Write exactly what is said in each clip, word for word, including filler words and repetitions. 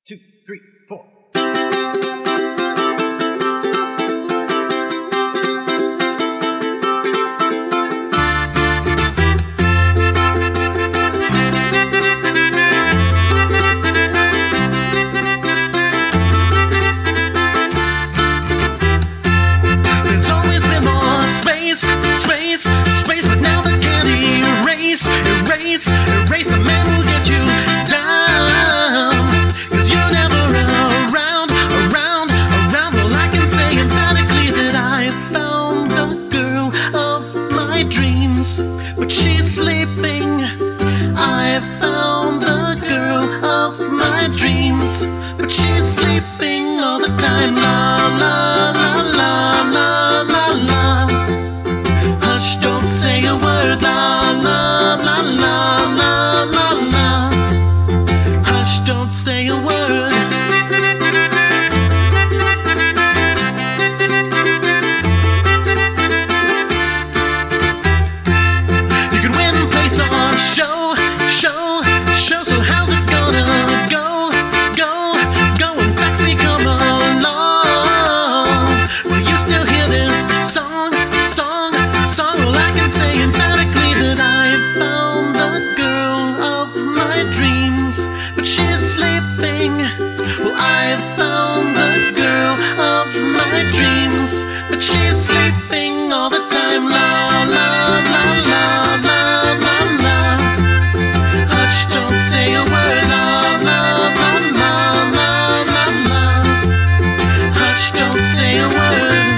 two, three, four. There's always been more space, space, space, but now they can't erase, erase, erase the man who'll get you down. Cause you're never around, around, around. Well, I can say emphatically that I found the girl of my dreams, but she's sleeping. I found the girl of my dreams, but she's sleeping all the time. La la la la la la la. Hush, don't say a word. La la la la la la la. Hush, don't say a word. You can win, place, or show, show, show. So how's it gonna go, go, go when facts become a law? Will you still hear this song, song, song? Well, I can say emphatically that I found the girl of my dreams, but she's sleeping. Well, I found the girl of my dreams, but she's sleeping all the time. La la la la la la la. Hush, don't say a word. La la la la la la la. Hush, don't say a word.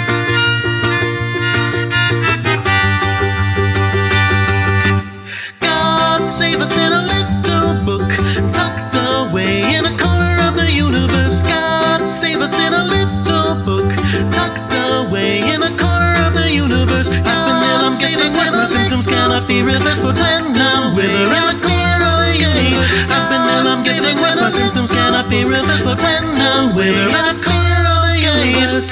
God save us in a little book tucked away in a corner of the universe. God save us in a little book tucked away in a corner of the universe. I've been ill, I'm getting worse, my symptoms cannot be reversed, but when I'm with her in a corner of the universe. I've been ill, I'm getting worse, my symptoms cannot be reversed, but when I'm with her in a corner of the universe.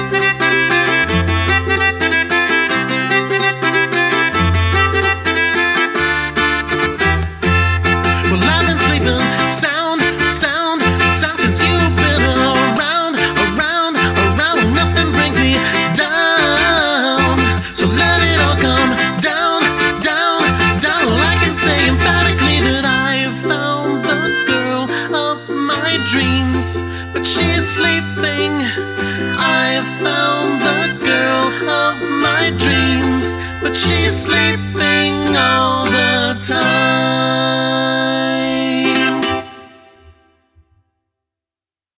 Well, I've been sleeping sound, sound, sound since you've been around, around, around. Nothing brings me down, so let it all come down, down, down. Well, I can say emphatically that I found the girl of my dreams, but she's sleeping. I found the girl of my dreams, but she's sleeping all the time.